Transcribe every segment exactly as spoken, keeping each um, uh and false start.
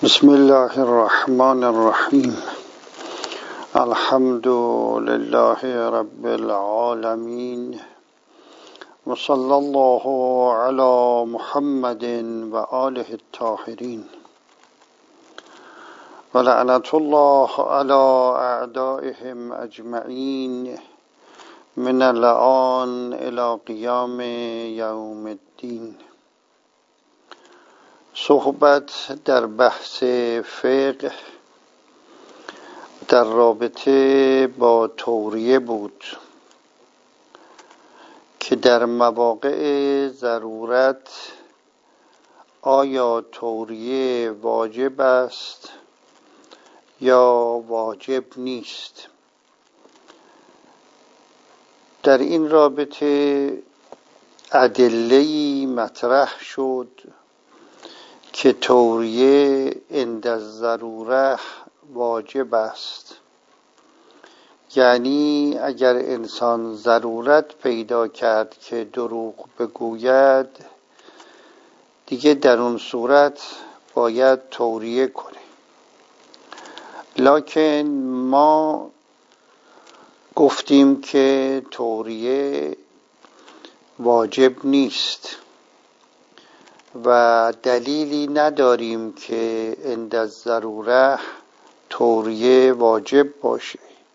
بسم الله الرحمن الرحیم. الحمد لله رب العالمین و صلی الله علی محمد و آله الطاهرین و لعنت الله علی اعدائهم اجمعین من الآن الی قیام یوم الدین. صحبت در بحث فقه در رابطه با توریه بود که در مواقع ضرورت آیا توریه واجب است یا واجب نیست. در این رابطه ادله‌ای مطرح شد که توریه عند الضروره واجب است، یعنی اگر انسان ضرورت پیدا کرد که دروغ بگوید دیگه در اون صورت باید توریه کنه. لکن ما گفتیم که توریه واجب نیست و دلیلی نداریم که عند الضروره توریه واجب باشه،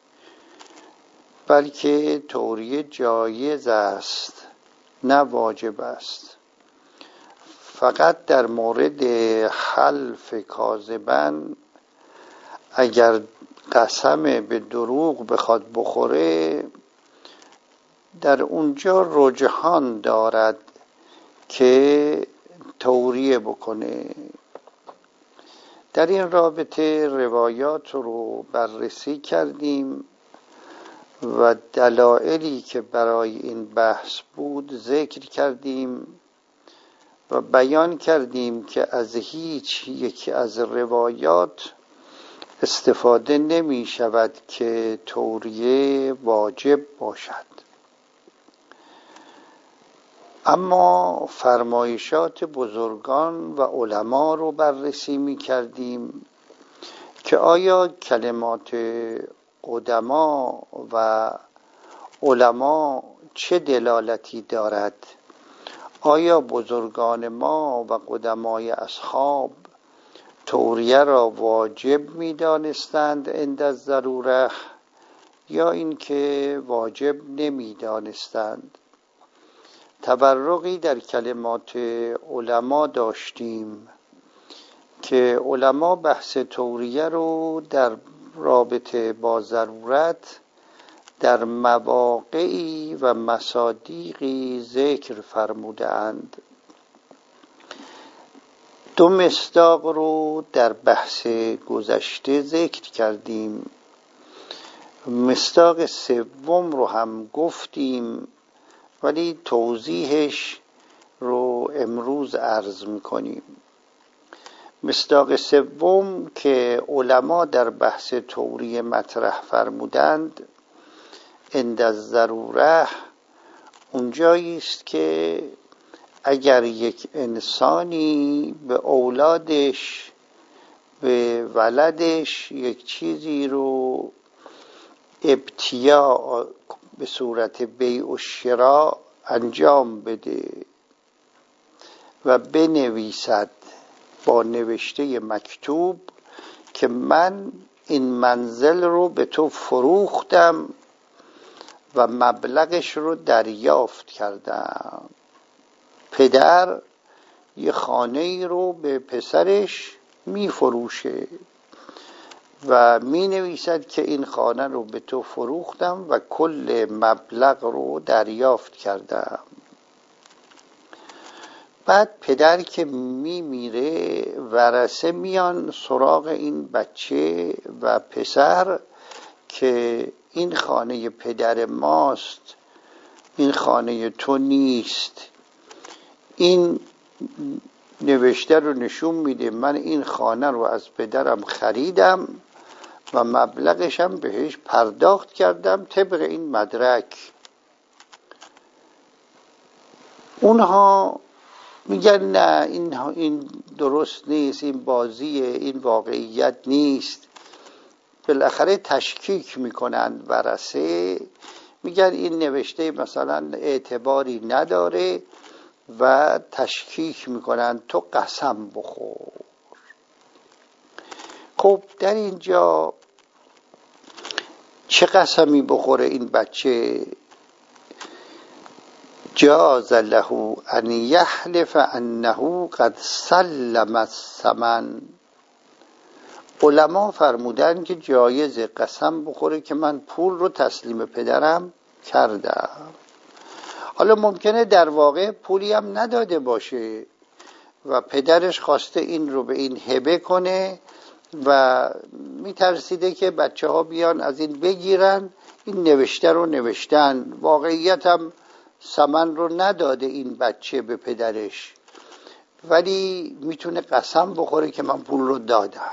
بلکه توریه جایز است نه واجب است. فقط در مورد حلف کاذبا اگر قسم به دروغ بخواد بخوره در اونجا رجحان دارد که توریه بکنه. در این رابطه روایات رو بررسی کردیم و دلایلی که برای این بحث بود ذکر کردیم و بیان کردیم که از هیچ یکی از روایات استفاده نمی شود که توریه واجب باشد. اما فرمایشات بزرگان و علما رو بررسی می کردیم که آیا کلمات قدما و علما چه دلالتی دارد؟ آیا بزرگان ما و قدمای اصحاب توریه را واجب می دانستند عند الضروره یا اینکه واجب نمی دانستند؟ تبرقی در کلمات علما داشتیم که علما بحث توریه رو در رابطه با ضرورت در مواقعی و مصادیقی ذکر فرمودند. دو مصداق رو در بحث گذشته ذکر کردیم. مصداق سوم رو هم گفتیم ولی توضیحش رو امروز عرض می‌کنیم. مصداق سوم که علما در بحث توریه مطرح فرمودند عند الضروره اونجایی است که اگر یک انسانی به اولادش به ولدش یک چیزی رو ابتیاع به صورت بیع و شراء انجام بده و بنویسد با نوشته مکتوب که من این منزل رو به تو فروختم و مبلغش رو دریافت کردم. پدر یه خانه رو به پسرش می فروشه و می نویسد که این خانه رو به تو فروختم و کل مبلغ رو دریافت کردم. بعد پدر که می میره ورثه میان سراغ این بچه و پسر که این خانه پدر ماست، این خانه تو نیست. این نوشته رو نشون میده من این خانه رو از پدرم خریدم و مبلغشم بهش پرداخت کردم طبق این مدرک. اونها میگن نه این این درست نیست، این بازیه، این واقعیت نیست. بالاخره تشکیک میکنن ورثه، میگن این نوشته مثلا اعتباری نداره و تشکیک میکنن تو قسم بخور. خب در اینجا چه قسمی بخوره این بچه؟ جاز له ان یحلف انه قد سلم الثمن. علما فرمودن که جایز قسم بخوره که من پول رو تسلیم پدرم کردم. حالا ممکنه در واقع پولی هم نداده باشه و پدرش خواسته این رو به این هبه کنه و میترسیده که بچه ها بیان از این بگیرن. این نوشته رو نوشتن، واقعیت هم ثمن رو نداده این بچه به پدرش، ولی میتونه قسم بخوره که من پول رو دادم.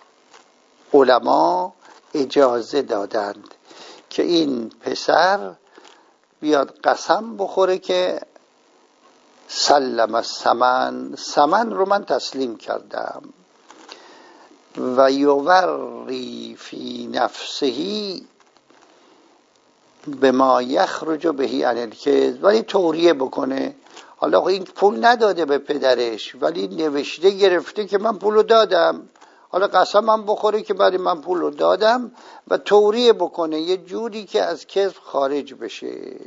علما اجازه دادند که این پسر بیاد قسم بخوره که سلم الثمن، ثمن رو من تسلیم کردم. و یوری فی نفسه بما یخرج بهی عن الکذب، ولی توریه بکنه. حالا این پول نداده به پدرش ولی نوشته گرفته که من پولو دادم، حالا قسمم بخوره که برای من پولو دادم و توریه بکنه یه جوری که از کذب خارج بشه.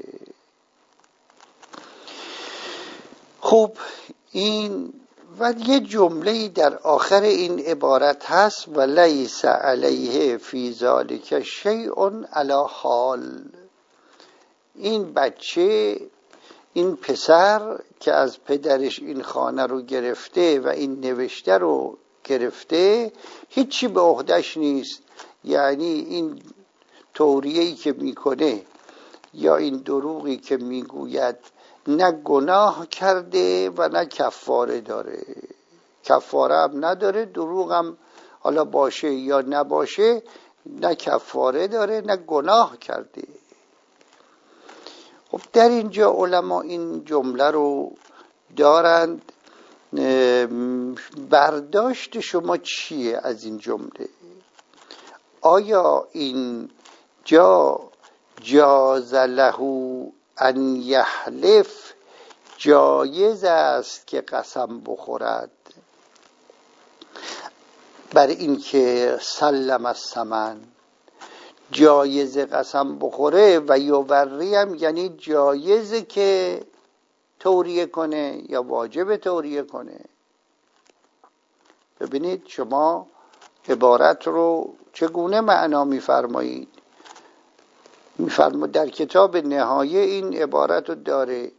خب این و یه جمله در آخر این عبارت هست و لیس علیه فی ذلک شیء علی حال. این بچه، این پسر که از پدرش این خانه رو گرفته و این نوشته رو گرفته، هیچی به عهده‌اش نیست. یعنی این توریه‌ای که میکنه یا این دروغی که میگوید نه گناه کرده و نه کفاره داره. کفاره هم نداره، دروغ هم حالا باشه یا نباشه نه کفاره داره نه گناه کرده. خب در اینجا علما این جمله رو دارند. برداشت شما چیه از این جمله؟ آیا این جا جاز له ان یحلف جایز است که قسم بخورد بر این که سلم الثمن؟ جایز قسم بخوره و یوری هم یعنی جایزه که توریه کنه یا واجب توریه کنه؟ ببینید شما عبارت رو چگونه معنا میفرمایید. میفرماید در کتاب نهایه این عبارت رو داره: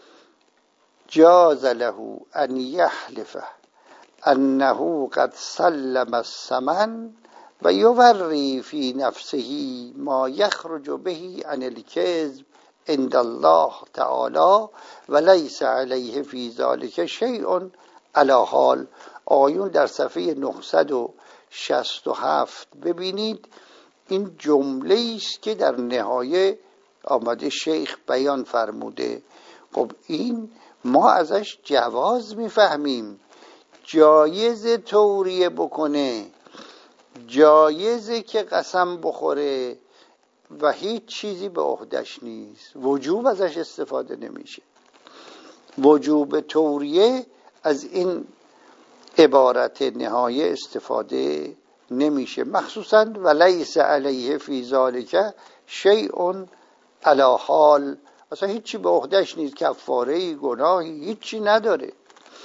جاز له ان یحلف انه قد سلم الثمن و یوری فی نفسه ما یخرج به عن الکذب عند الله تعالی و لیس علیه فی ذلک شیء علی حال. آیون در صفحه نهصد و شصت و هفت ببینید، این جمله است که در نهایه آمده شیخ بیان فرموده. خب این ما ازش جواز میفهمیم، جایز توریه بکنه، جایزه که قسم بخوره و هیچ چیزی به عهده‌اش نیست، وجوب ازش استفاده نمیشه. وجوب توریه از این عبارت نهایه استفاده نمیشه، مخصوصا ولیس علیه فی ذلک شیء علی حال، اصلا هیچی به عهده‌اش نیست، کفاره گناهی هیچی نداره.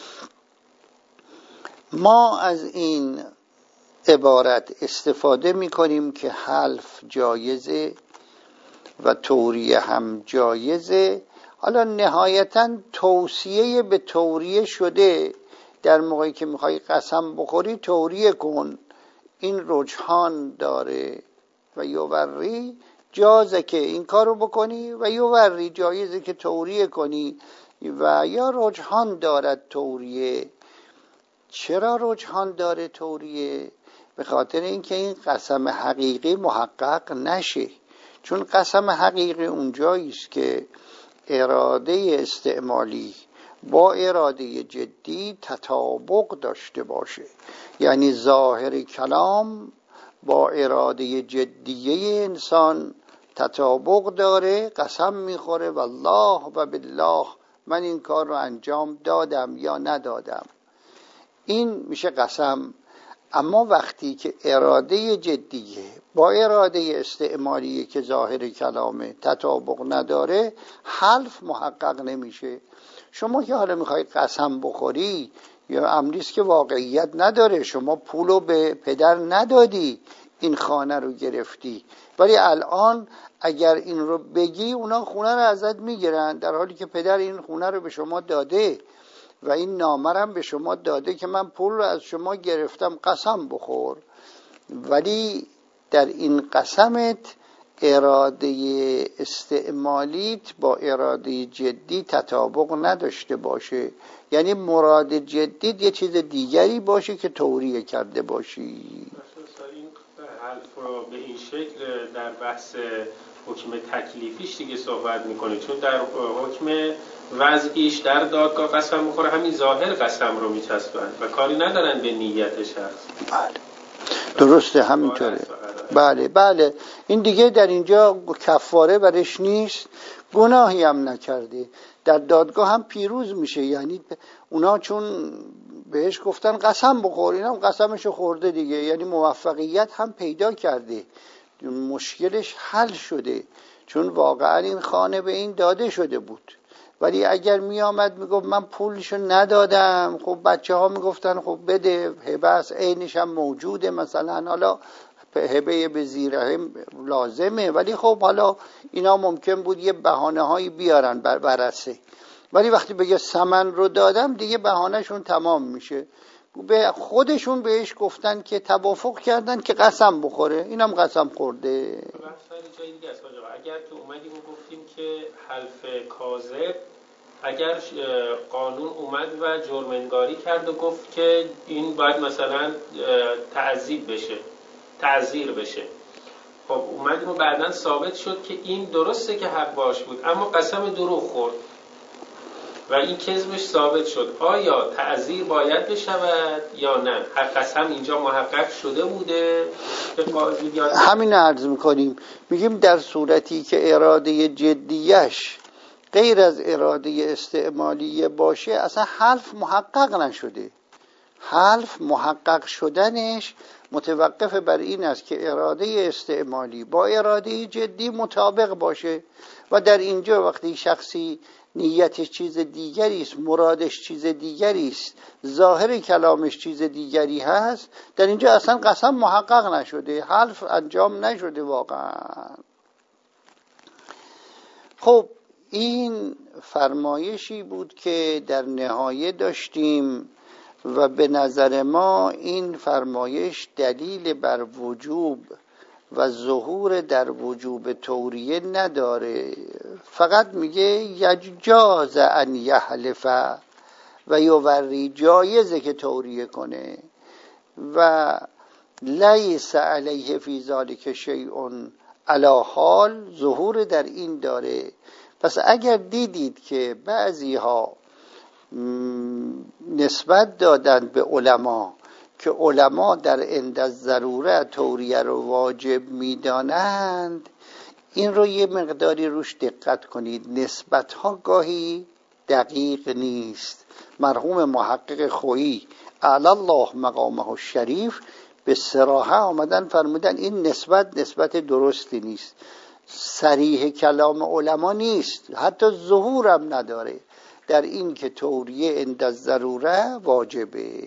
ما از این عبارت استفاده میکنیم که حلف جایزه و توریه هم جایزه. حالا نهایتا توصیه به توریه شده، در موقعی که میخوای قسم بخوری توریه کن، این رجحان داره. و یوری جازه که این کارو بکنی و یوری جایزه که توریه کنی و یا رجحان دارد توریه. چرا رجحان داره توریه؟ به خاطر اینکه این قسم حقیقی محقق نشه، چون قسم حقیقی اونجایی است که اراده استعمالی با اراده جدی تطابق داشته باشه. یعنی ظاهر کلام با اراده جدیه انسان تطابق داره، قسم میخوره والله و بالله من این کار رو انجام دادم یا ندادم، این میشه قسم. اما وقتی که اراده جدیه با اراده استعمالیه که ظاهر کلامه تطابق نداره، حلف محقق نمیشه. شما که حالا میخوای قسم بخوری یا امریست که واقعیت نداره، شما پولو به پدر ندادی، این خانه رو گرفتی، ولی الان اگر این رو بگی اونا خونه رو ازت میگیرن، در حالی که پدر این خونه رو به شما داده و این نامه رو به شما داده که من پول رو از شما گرفتم، قسم بخور. ولی در این قسمت اراده استعمالیت با اراده جدی تطابق نداشته باشه، یعنی مراد جدید یه چیز دیگری باشه که توریه کرده باشی. این حرف رو به این شکل در بحث حکم تکلیفیش دیگه صحبت میکنه، چون در حکم وضعیش در دادگاه قسم میخوره همین ظاهر قسم رو میچسبن و کاری ندارن به نیت شخص. بله درسته همینطوره. بله بله این دیگه در اینجا کفاره برش نیست، گناهی هم نکرده، در دادگاه هم پیروز میشه. یعنی اونا چون بهش گفتن قسم بخور، اینم قسمشو خورده دیگه، یعنی موفقیت هم پیدا کرده، مشکلش حل شده، چون واقعا این خانه به این داده شده بود. ولی اگر می آمد می گفت من پولشو ندادم، خب بچه ها می گفتن خب بده، هبه است عینش هم موجوده، مثلا حالا هبه به زیرهم لازمه، ولی خب حالا اینا ممکن بود یه بهانه هایی بیارن بر برسه. ولی وقتی بگه ثمن رو دادم دیگه بهانه شون تمام میشه. به خودشون بهش گفتن که توافق کردن که قسم بخوره، اینم قسم خورده. اگر تو اومدیم و گفتیم که حلف کاذب، اگر قانون اومد و جرم‌انگاری کرد و گفت که این باید مثلا تعذیب بشه، تعذیر بشه، خب اومدیم و بعداً ثابت شد که این درسته که حق باش بود اما قسم دروغ خورد و این کذبش ثابت شد، آیا تعذیر باید بشود یا نه؟ قسم اینجا محقق شده بوده که قاضی بیاد؟ همین عرض میکنیم، میگیم در صورتی که اراده جدیش غیر از اراده استعمالیه باشه اصلا حلف محقق نشده. حلف محقق شدنش متوقف بر این است که اراده استعمالی با اراده جدی مطابق باشه و در اینجا وقتی شخصی نیتش چیز دیگری است، مرادش چیز دیگری است، ظاهر کلامش چیز دیگری هست، در اینجا اصلا قسم محقق نشده، حلف انجام نشده واقعا. خب این فرمایشی بود که در نهایه داشتیم و به نظر ما این فرمایش دلیل بر وجوب و ظهور در وجوب توریه نداره، فقط میگه یجاز ان یحلف و یوری، جایزه که توریه کنه و لیس علیه فی ذلک شیء علی حال، ظهور در این داره. پس اگر دیدید که بعضی ها نسبت دادن به علما که علما در عند الضروره توریه رو واجب میدانند، این رو یه مقداری روش دقت کنید، نسبت ها گاهی دقیق نیست. مرحوم محقق خویی اعلی الله مقامه الشریف به صراحه آمدن فرمودن این نسبت نسبت درستی نیست، صریح کلام علما نیست، حتی ظهورم نداره در این که توریه عند الضروره واجبه.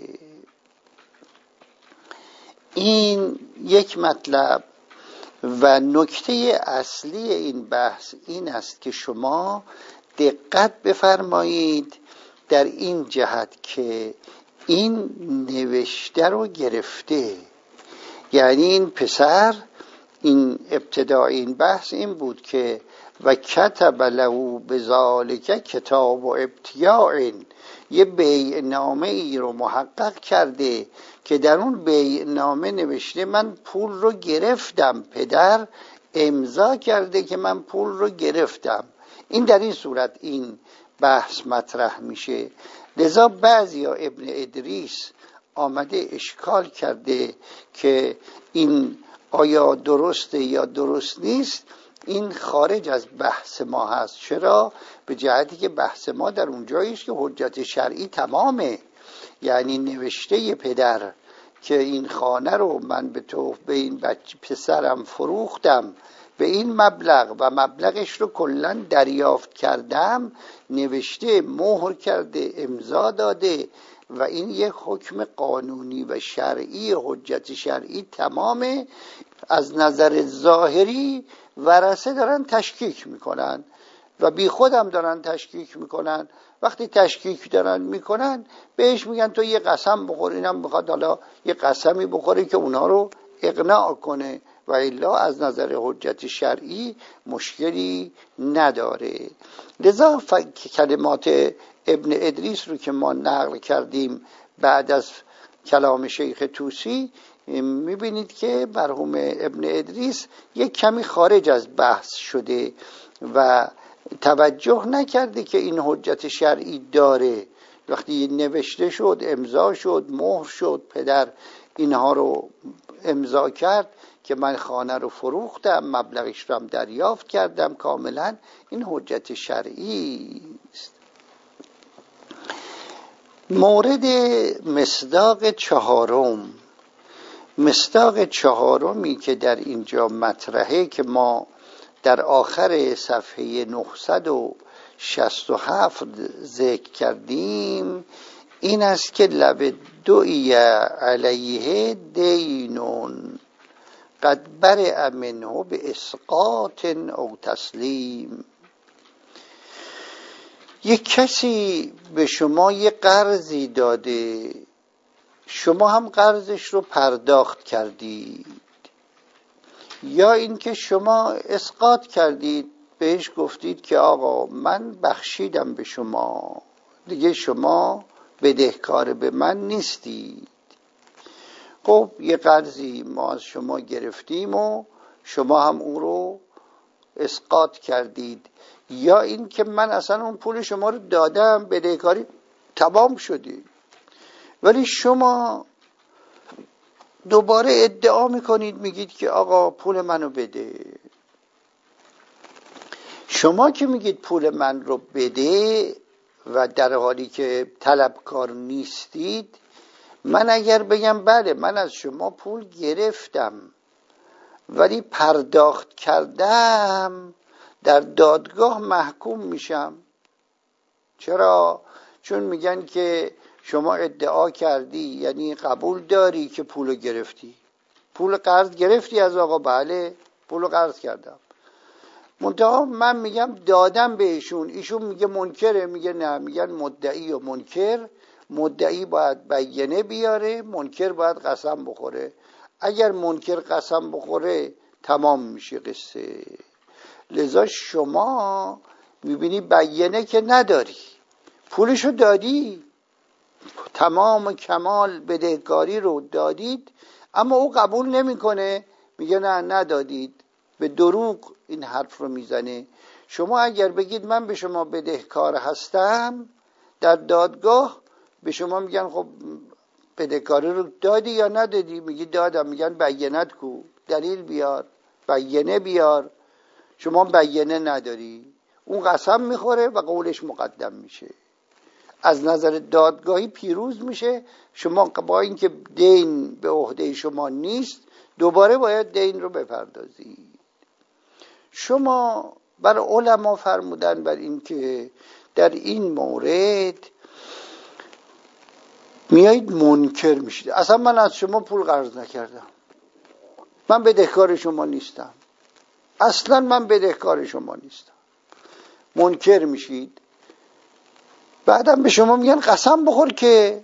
این یک مطلب. و نکته اصلی این بحث این است که شما دقت بفرمایید در این جهت که این نوشته رو گرفته، یعنی این پسر، این ابتدای این بحث این بود که و کتب له بذالک کتاب و ابتیاع، یه بیع نامه ای رو محقق کرده که در اون بیع نامه نوشته من پول رو گرفتم، پدر امضا کرده که من پول رو گرفتم. این در این صورت این بحث مطرح میشه. لذا بعضیا ابن ادریس آمده اشکال کرده که این آیا درسته یا درست نیست. این خارج از بحث ما هست. چرا؟ به جهتی که بحث ما در اونجایی است که حجت شرعی تمامه. یعنی نوشته پدر که این خانه رو من به تو به این بچه پسرم فروختم به این مبلغ و مبلغش رو کلا دریافت کردم، نوشته، مهر کرده، امضا داده و این یک حکم قانونی و شرعی، حجت شرعی تمامه. از نظر ظاهری ورثه دارن تشکیک میکنن و بی خودم دارن تشکیک میکنن. وقتی تشکیک دارن میکنن بهش میگن تو یه قسم بخور، اینم بخواد حالا یه قسمی بخوره که اونا رو اقناع کنه و الا از نظر حجت شرعی مشکلی نداره. لذا کلمات ابن ادریس رو که ما نقل کردیم بعد از کلام شیخ طوسی، میبینید که مرحوم ابن ادریس یک کمی خارج از بحث شده و توجه نکرده که این حجت شرعی داره. وقتی نوشته شد، امضا شد، مهر شد، پدر اینها رو امضا کرد که من خانه رو فروختم، مبلغش رو هم دریافت کردم، کاملا این حجت شرعی است. مورد مصداق چهارم، مصداق چهارمی که در اینجا مطرحه که ما در آخر صفحه نهصد و شصت و هفت ذکر کردیم، این است که لب دعی علیه دینون قد برئ منه به اسقاط او تسلیم. یک کسی به شما یک قرضی داده، شما هم قرضش رو پرداخت کردید، یا اینکه شما اسقاط کردید، بهش گفتید که آقا من بخشیدم به شما، دیگه شما بدهکار به من نیستید. خب یه قرضی ما از شما گرفتیم و شما هم اون رو اسقاط کردید، یا این که من اصلا اون پول شما رو دادم، بدهکاری تمام شدی، ولی شما دوباره ادعا میکنید، میگید که آقا پول منو بده. شما که میگید پول من رو بده و در حالی که طلبکار نیستید، من اگر بگم بله من از شما پول گرفتم ولی پرداخت کردم، در دادگاه محکوم میشم. چرا؟ چون میگن که شما ادعا کردی، یعنی قبول داری که پولو گرفتی، پول قرض گرفتی از آقا، بله پولو قرض کردم، منتها من میگم دادم بهشون، ایشون میگه منکره، میگه نه، میگن مدعی و منکر، مدعی باید بینه بیاره، منکر باید قسم بخوره. اگر منکر قسم بخوره تمام میشه قصه. لذا شما میبینی بینه که نداری، پولشو دادی، تمام کمال بدهکاری رو دادید، اما او قبول نمیکنه، میگه نه ندادید، به دروغ این حرف رو میزنه. شما اگر بگید من به شما بدهکار هستم، در دادگاه به شما میگن خب بدهکاری رو دادی یا ندادی؟ میگی دادم. میگن بینت کو، دلیل بیار، بینه بیار. شما بینه نداری، اون قسم میخوره و قولش مقدم میشه، از نظر دادگاهی پیروز میشه. شما با اینکه دین به عهده شما نیست، دوباره باید دین رو بپردازید. شما بر علما فرمودن بر اینکه در این مورد میایید منکر میشید، اصلا من از شما پول قرض نکردم، من بدهکار شما نیستم، اصلا من بدهکار شما نیستم، منکر میشید. بعدم به شما میگن قسم بخور که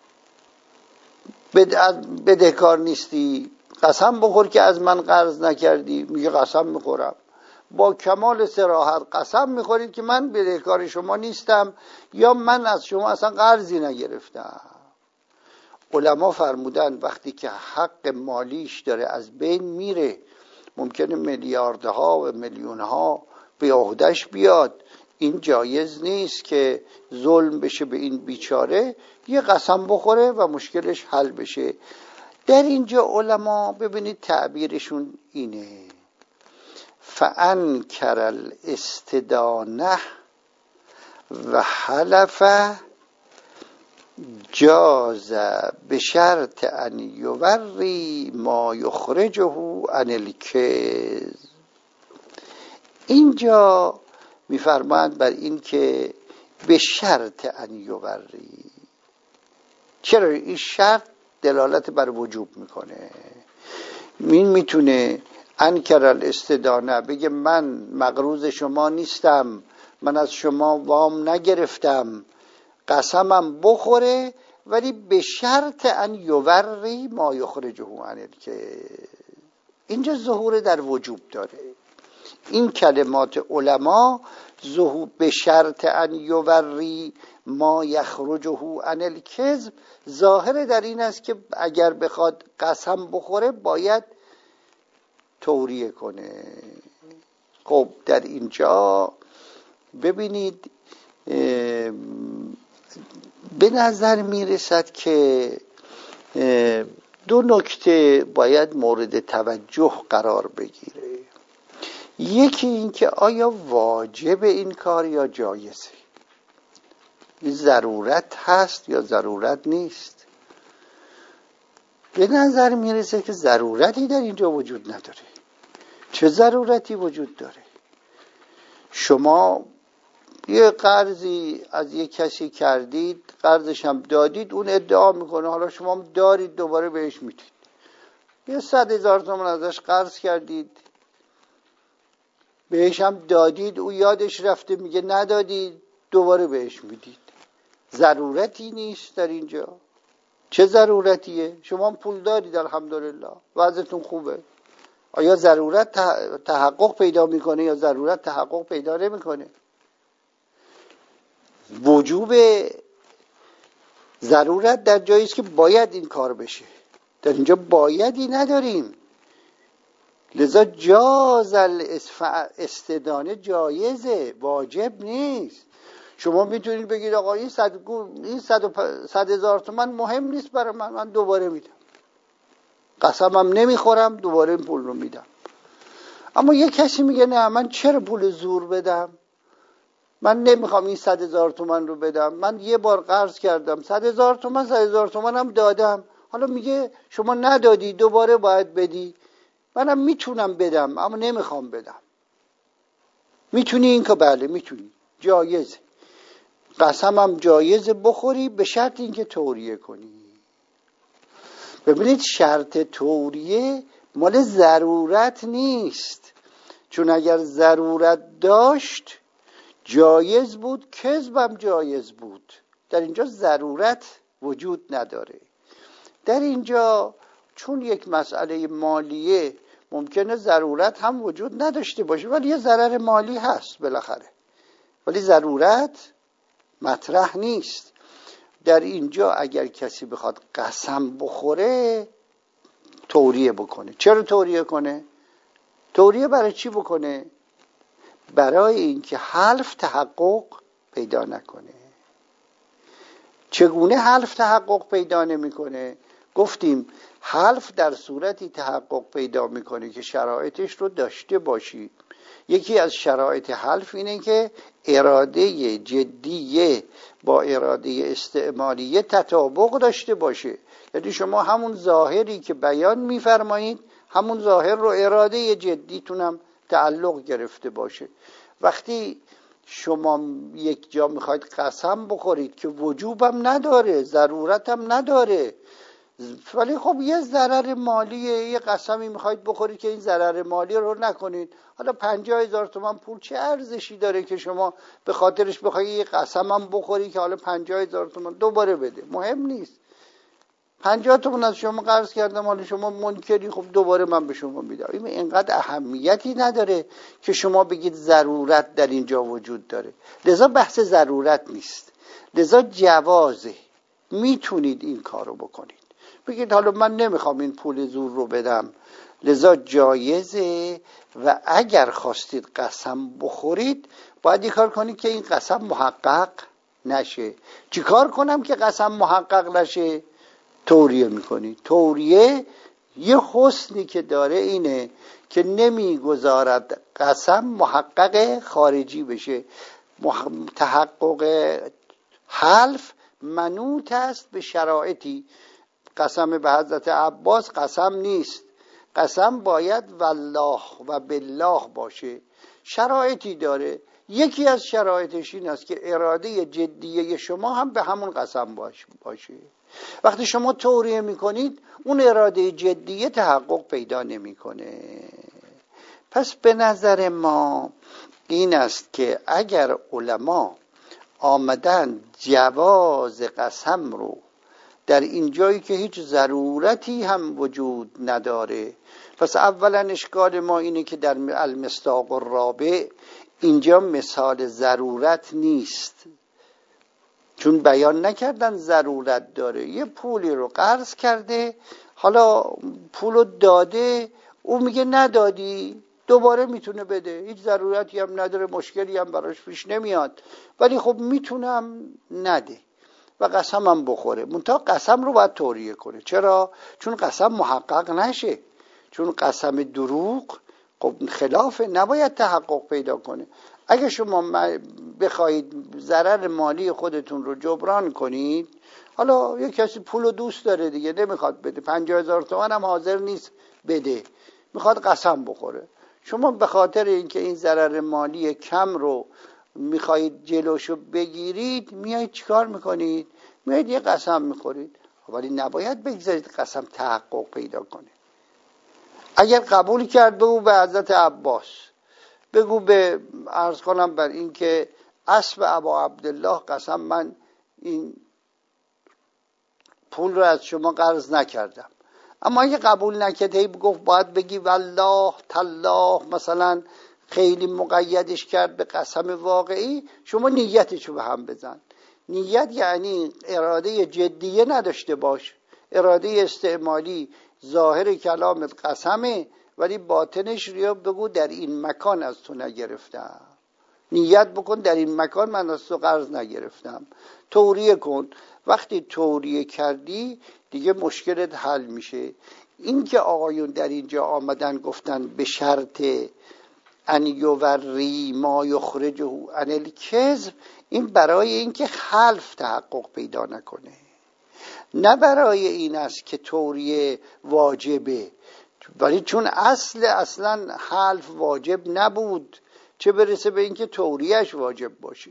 بدهکار نیستی، قسم بخور که از من قرض نکردی. میگه قسم میخورم. با کمال صراحت قسم میخورید که من بدهکار شما نیستم، یا من از شما اصلا قرضی نگرفتم. علما فرمودن وقتی که حق مالیش داره از بین میره، ممکنه میلیاردها و میلیونها به عهده‌اش بیاد، این جایز نیست که ظلم بشه به این بیچاره، یه قسم بخوره و مشکلش حل بشه. در اینجا علما ببینید تعبیرشون اینه: فانکر الاستدانه و حلف جاز به شرط ان یوری ما یخرجه عن الکذب. اینجا میفرمایند بر این که به شرط ان یوری. چرا این شرط دلالت بر وجوب میکنه؟ این میتونه انکر الاستدانه بگه من مقروض شما نیستم، من از شما وام نگرفتم، قسمم بخوره ولی به شرط ان یوری ما یخرجه عن الکذب. اینجا ظهور در وجوب داره. این کلمات علما ظهور به شرط ان یوری ما یخرجه عن الکذب ظاهر در این است که اگر بخواد قسم بخوره باید توریه کنه. خب در اینجا ببینید به نظر میرسد که دو نکته باید مورد توجه قرار بگیره. یکی این که آیا واجب این کار یا جایزه؟ ضرورت هست یا ضرورت نیست؟ به نظر میرسه که ضرورتی در اینجا وجود نداره. چه ضرورتی وجود داره؟ شما یه قرضی از یک کسی کردید، قرضش هم دادید، اون ادعا میکنه حالا شما هم دارید دوباره بهش میدید. یه صد هزار تومان ازش قرض کردید، بهش هم دادید، او یادش رفته میگه ندادید، دوباره بهش میدید. ضرورتی نیست در اینجا. چه ضرورتیه؟ شما هم پول دارید الحمدلله، وضعتون خوبه. آیا ضرورت تحقق پیدا میکنه یا ضرورت تحقق پیدا نمیکنه؟ وجوب ضرورت در جایی است که باید این کار بشه. در اینجا بایدی نداریم، لذا جاز الاستدانه جایزه، واجب نیست. شما میتونید بگید آقا این صد این صد هزار تومان مهم نیست برای من، من دوباره میدم، قسمم نمیخورم، دوباره این پول رو میدم. اما یک کسی میگه نه من چرا پول زور بدم، من نمیخوام این صد هزار تومان رو بدم، من یه بار قرض کردم صد هزار تومان، صد هزار تومان هم دادم، حالا میگه شما ندادی دوباره باید بدی، منم میتونم بدم اما نمیخوام بدم. میتونی این که بله میتونی، جایزه، قسمم جایزه بخوری به شرط اینکه توریه کنی. ببینید شرط توریه مال ضرورت نیست، چون اگر ضرورت داشت جایز بود، کذبم جایز بود. در اینجا ضرورت وجود نداره. در اینجا چون یک مسئله مالیه ممکنه ضرورت هم وجود نداشته باشه ولی یه ضرر مالی هست بالاخره، ولی ضرورت مطرح نیست. در اینجا اگر کسی بخواد قسم بخوره توریه بکنه. چرا توریه کنه؟ توریه برای چی بکنه؟ برای اینکه حلف تحقق پیدا نکنه. چگونه حلف تحقق پیدا نمیکنه؟ گفتیم حلف در صورتی تحقق پیدا میکنه که شرایطش رو داشته باشی. یکی از شرایط حلف اینه که اراده جدیه با اراده استعمالیه تطابق داشته باشه. یعنی شما همون ظاهری که بیان میفرمایید همون ظاهر رو اراده جدیتونم تعلق گرفته باشه. وقتی شما یک جا میخواید قسم بخورید که وجوبم نداره، ضرورتم نداره، ولی خب یه ضرر مالیه، یه قسمی میخواید بخورید که این ضرر مالی رو نکنید، حالا پنجاه هزار تومان پول چه ارزشی داره که شما به خاطرش بخواید یه قسم هم بخوری که حالا پنجاه هزار تومان دوباره بده؟ مهم نیست. پنجاه تومان از شما قرض کردم، حالا شما منکری، خب دوباره من به شما میدم. این اینقدر اهمیتی نداره که شما بگید ضرورت در اینجا وجود داره. لذا بحث ضرورت نیست، لذا جوازه، میتونید این کارو بکنید. بگید حالا من نمیخوام این پول زور رو بدم، لذا جایزه و اگر خواستید قسم بخورید باید کار کنی که این قسم محقق نشه. چی کار کنم که قسم محقق نشه؟ توریه میکنی. توریه یه حسنی که داره اینه که نمیگذارد قسم محقق خارجی بشه. تحقق حلف منوط است به شرایطی. قسم به حضرت عباس قسم نیست، قسم باید والله و بالله باشه. شرایطی داره. یکی از شرایطش این است که اراده جدیه شما هم به همون قسم باشه. وقتی شما توریه میکنید اون اراده جدیه تحقق پیدا نمیکنه. پس به نظر ما این است که اگر علما آمدن جواز قسم رو در این جایی که هیچ ضرورتی هم وجود نداره، پس اولا اشکال ما اینه که در المصداق الرابع اینجا مثال ضرورت نیست، چون بیان نکردن ضرورت داره. یه پولی رو قرض کرده، حالا پولو داده، او میگه ندادی، دوباره میتونه بده، هیچ ضرورتی هم نداره، مشکلی هم براش پیش نمیاد، ولی خب میتونم نده و قسم هم بخوره. منتها قسم رو باید توریه کنه. چرا؟ چون قسم محقق نشه، چون قسم دروغ خب خلافه، نباید تحقق پیدا کنه. اگه شما بخواید ضرر مالی خودتون رو جبران کنید، حالا یک کسی پولو دوست داره دیگه، نمیخواد بده، پنجاه هزار تومان هم حاضر نیست بده، میخواد قسم بخوره. شما به خاطر اینکه این ضرر مالی کم رو میخواید جلوشو بگیرید، میایید چیکار میکنید؟ میایید یه قسم میخورید. ولی نباید بگذارید قسم تحقق پیدا کنه. اگر قبول کرد بگو به حضرت عباس، بگو به عرض کنم بر این که اسب ابا عبدالله قسم من این پول رو از شما قرض نکردم. اما اگه قبول نکرده گفت باید بگی والله تالله، مثلا خیلی مقیدش کرد به قسم واقعی، شما نیتشو به هم بزن. نیت یعنی اراده جدیه نداشته باش، اراده استعمالی. ظاهر کلامت قسمه ولی باطنش ریا بگو در این مکان از تو نگرفتم. نیت بکن در این مکان من از تو قرض نگرفتم. توریه کن. وقتی توریه کردی دیگه مشکلت حل میشه. این که آقایون در اینجا آمدن گفتن به شرط ان یوری ما یخرجه عن الکذب، این برای اینکه حلف تحقق پیدا نکنه، نه برای این است که توریه واجبه. ولی چون اصل اصلا حلف واجب نبود، چه برسه به اینکه توریهش واجب باشه.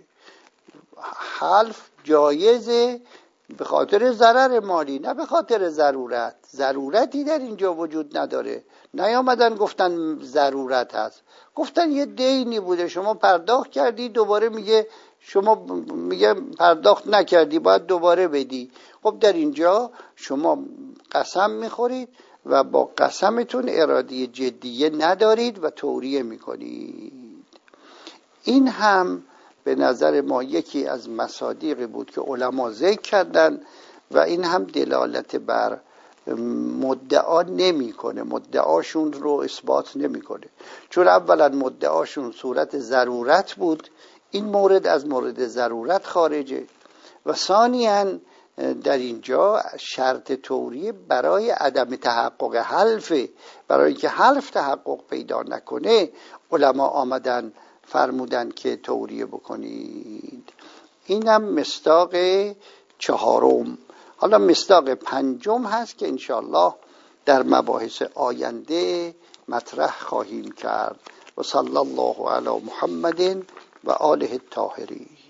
حلف جایزه به خاطر ضرر مالی، نه به خاطر ضرورت. ضرورتی در اینجا وجود نداره. نیامدن گفتن ضرورت هست، گفتن یه دینی بوده شما پرداخت کردی، دوباره میگه شما میگه پرداخت نکردی باید دوباره بدی. خب در اینجا شما قسم میخورید و با قسمتون اراده جدیه ندارید و توریه میکنید. این هم به نظر ما یکی از مصادیقی بود که علما ذکر کردن و این هم دلالت بر مدعا نمیکنه، مدعاشون رو اثبات نمیکنه. چون اولا مدعاشون صورت ضرورت بود، این مورد از مورد ضرورت خارجه، و ثانیاً در اینجا شرط توریه برای عدم تحقق حلفه. برای اینکه حلف تحقق پیدا نکنه علما آمدن فرمودن که توریه بکنید. اینم مصداق چهارم. حالا مصداق پنجم هست که انشاءالله در مباحث آینده مطرح خواهیم کرد. و صلی الله علی محمد و آله الطاهرین.